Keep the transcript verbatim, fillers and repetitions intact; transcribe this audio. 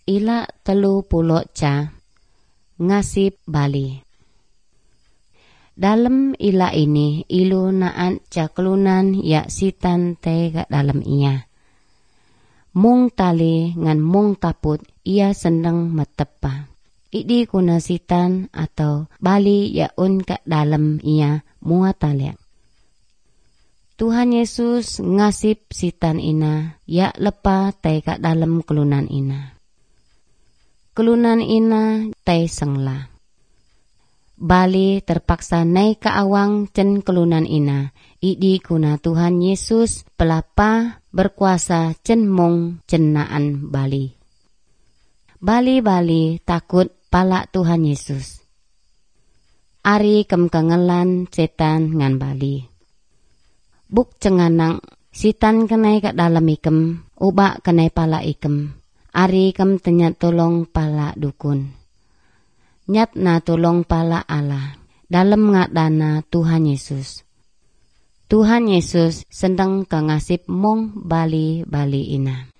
ila telu pulo ca ngasip bali. Dalam ila ini ilu naan ca kelunan ya sitan te ka dalam ia. Mung tali ngan mung taput ia seneng metepa. Idi kuna sitan atau bali ya un ka dalam ia mua tali. Tuhan Yesus ngasip sitan ina ya lepa te ka dalam kelunan ina. Kelunan ina te sengla. Bali terpaksa naik ke awang cen kelunan ina. Idi kuna Tuhan Yesus pelapa berkuasa cen mung cenaan bali. Bali-bali takut pala Tuhan Yesus. Ari kem kengelan setan ngan bali. Buk cenganang sitan kenai ke dalam ikem, ubak kenai pala ikem. Ari kem tenyat tolong pala dukun. Nyat na tolong pala Allah. Dalam ngadana Tuhan Yesus. Tuhan Yesus sedang kengasip mong bali-bali ina.